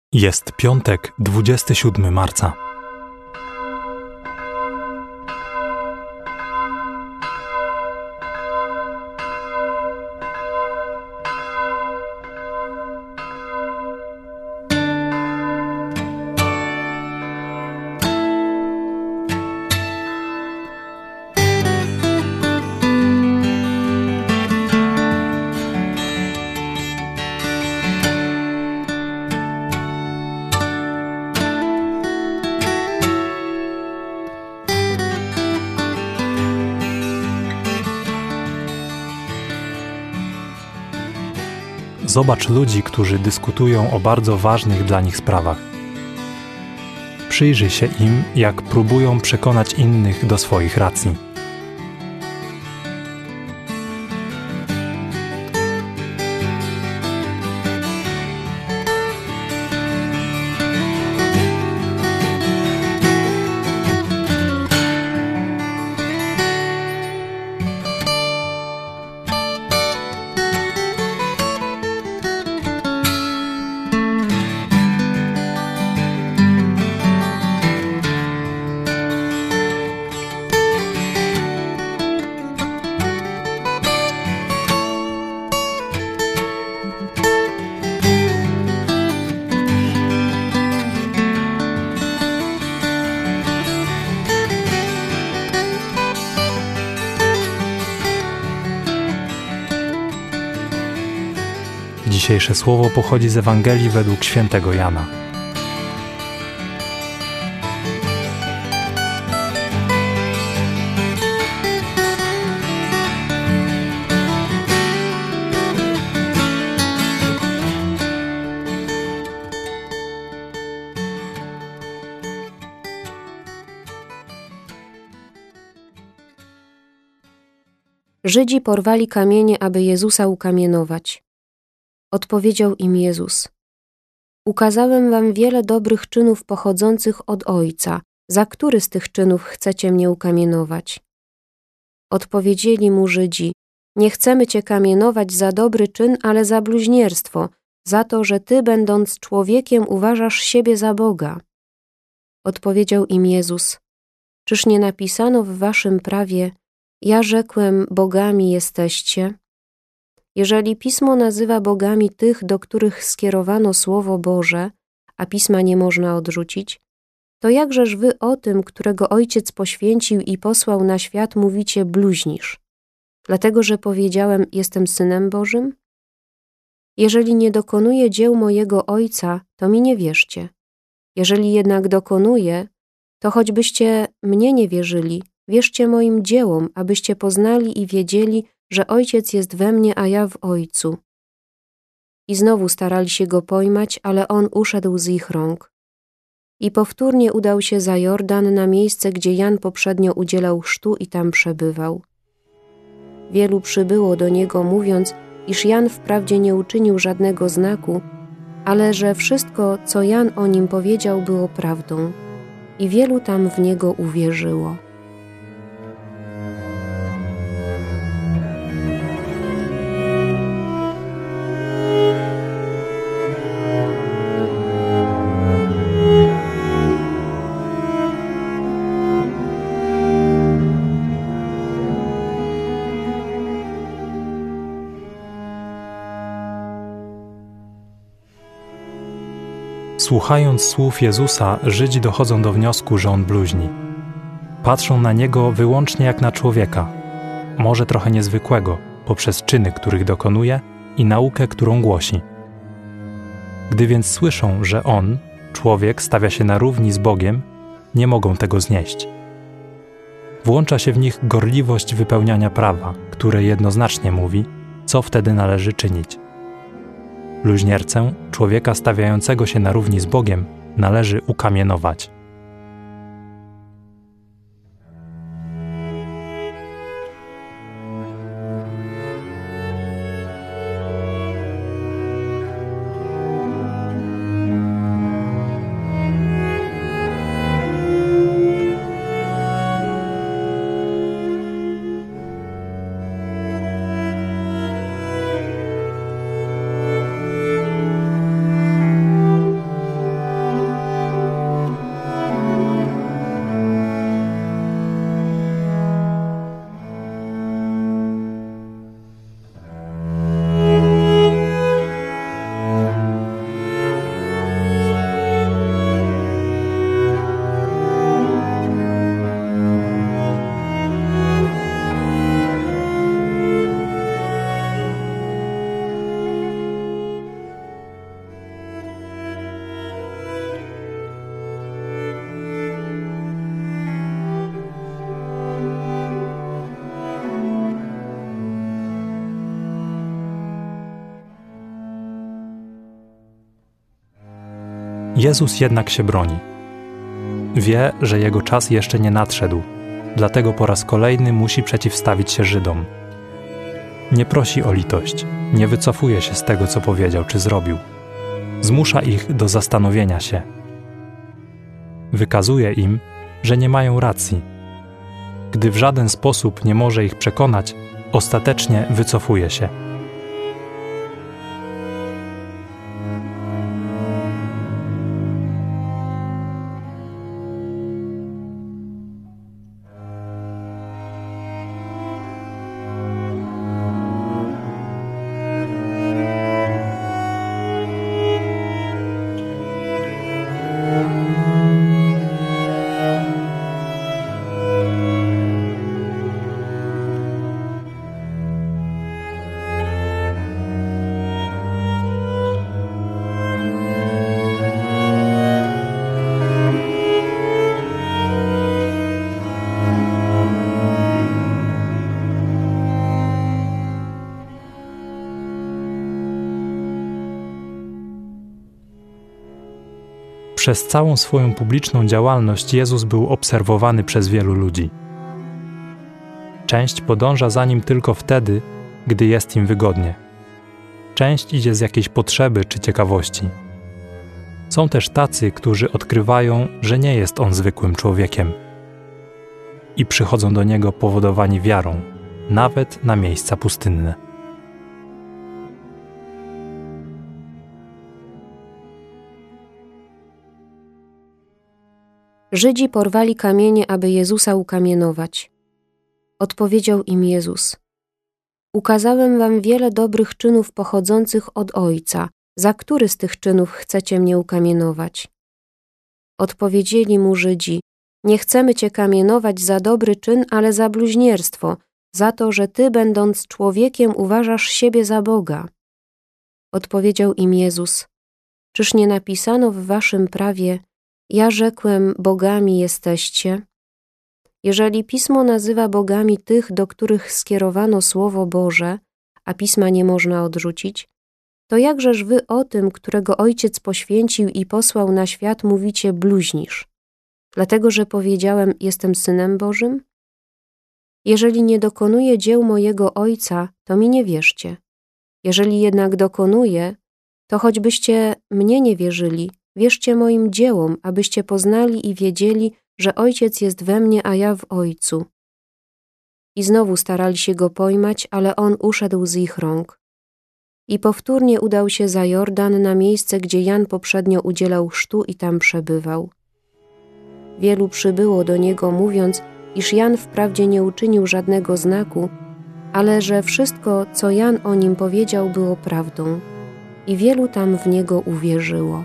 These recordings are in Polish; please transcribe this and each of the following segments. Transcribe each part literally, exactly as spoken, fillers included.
Jest piątek, dwudziestego siódmego marca. Zobacz ludzi, którzy dyskutują o bardzo ważnych dla nich sprawach. Przyjrzyj się im, jak próbują przekonać innych do swoich racji. Dzisiejsze słowo pochodzi z Ewangelii według świętego Jana. Żydzi porwali kamienie, aby Jezusa ukamienować. Odpowiedział im Jezus: Ukazałem wam wiele dobrych czynów pochodzących od Ojca. Za który z tych czynów chcecie mnie ukamienować? Odpowiedzieli mu Żydzi: Nie chcemy cię kamienować za dobry czyn, ale za bluźnierstwo, za to, że ty, będąc człowiekiem, uważasz siebie za Boga. Odpowiedział im Jezus: Czyż nie napisano w waszym prawie: Ja rzekłem, bogami jesteście? Jeżeli Pismo nazywa bogami tych, do których skierowano Słowo Boże, a Pisma nie można odrzucić, to jakżeż wy o tym, którego Ojciec poświęcił i posłał na świat, mówicie bluźnisz, dlatego że powiedziałem, jestem Synem Bożym? Jeżeli nie dokonuję dzieł mojego Ojca, to mi nie wierzcie. Jeżeli jednak dokonuję, to choćbyście mnie nie wierzyli, wierzcie moim dziełom, abyście poznali i wiedzieli, że Ojciec jest we mnie, a ja w Ojcu. I znowu starali się go pojmać, ale on uszedł z ich rąk. I powtórnie udał się za Jordan na miejsce, gdzie Jan poprzednio udzielał chrztu i tam przebywał. Wielu przybyło do niego, mówiąc, iż Jan wprawdzie nie uczynił żadnego znaku, ale że wszystko, co Jan o nim powiedział, było prawdą. I wielu tam w niego uwierzyło. Słuchając słów Jezusa, Żydzi dochodzą do wniosku, że On bluźni. Patrzą na Niego wyłącznie jak na człowieka, może trochę niezwykłego, poprzez czyny, których dokonuje i naukę, którą głosi. Gdy więc słyszą, że On, człowiek, stawia się na równi z Bogiem, nie mogą tego znieść. Włącza się w nich gorliwość wypełniania prawa, które jednoznacznie mówi, co wtedy należy czynić. Bluźniercę, człowieka stawiającego się na równi z Bogiem, należy ukamienować. Jezus jednak się broni. Wie, że jego czas jeszcze nie nadszedł, dlatego po raz kolejny musi przeciwstawić się Żydom. Nie prosi o litość, nie wycofuje się z tego, co powiedział czy zrobił. Zmusza ich do zastanowienia się. Wykazuje im, że nie mają racji. Gdy w żaden sposób nie może ich przekonać, ostatecznie wycofuje się. Przez całą swoją publiczną działalność Jezus był obserwowany przez wielu ludzi. Część podąża za Nim tylko wtedy, gdy jest im wygodnie. Część idzie z jakiejś potrzeby czy ciekawości. Są też tacy, którzy odkrywają, że nie jest On zwykłym człowiekiem i przychodzą do Niego powodowani wiarą, nawet na miejsca pustynne. Żydzi porwali kamienie, aby Jezusa ukamienować. Odpowiedział im Jezus: Ukazałem wam wiele dobrych czynów pochodzących od Ojca. Za który z tych czynów chcecie mnie ukamienować? Odpowiedzieli mu Żydzi: Nie chcemy cię kamienować za dobry czyn, ale za bluźnierstwo, za to, że ty, będąc człowiekiem, uważasz siebie za Boga. Odpowiedział im Jezus: Czyż nie napisano w waszym prawie: Ja rzekłem, bogami jesteście? Jeżeli Pismo nazywa bogami tych, do których skierowano Słowo Boże, a Pisma nie można odrzucić, to jakżeż wy o tym, którego Ojciec poświęcił i posłał na świat, mówicie bluźnisz, dlatego że powiedziałem, jestem Synem Bożym? Jeżeli nie dokonuję dzieł mojego Ojca, to mi nie wierzcie. Jeżeli jednak dokonuję, to choćbyście mnie nie wierzyli, wierzcie moim dziełom, abyście poznali i wiedzieli, że Ojciec jest we mnie, a ja w Ojcu. I znowu starali się Go pojmać, ale On uszedł z ich rąk. I powtórnie udał się za Jordan na miejsce, gdzie Jan poprzednio udzielał chrztu i tam przebywał. Wielu przybyło do Niego, mówiąc, iż Jan wprawdzie nie uczynił żadnego znaku, ale że wszystko, co Jan o nim powiedział, było prawdą. I wielu tam w Niego uwierzyło.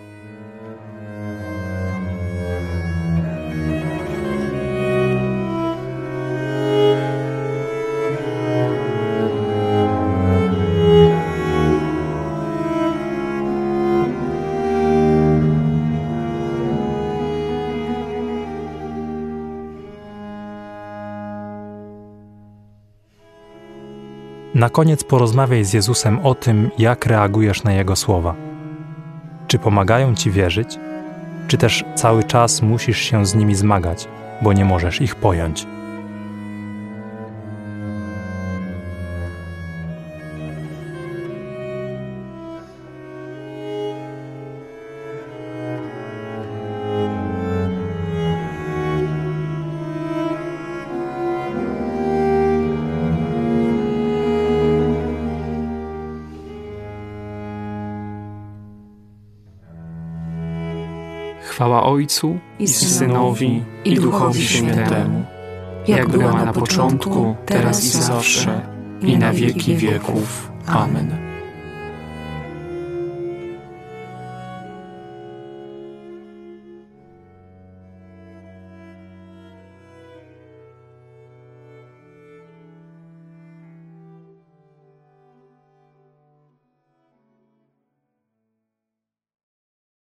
Na koniec porozmawiaj z Jezusem o tym, jak reagujesz na Jego słowa. Czy pomagają Ci wierzyć, czy też cały czas musisz się z nimi zmagać, bo nie możesz ich pojąć? Chwała Ojcu i Synowi, i Duchowi Świętemu, jak była na początku, teraz i zawsze, i na wieki wieków. Amen.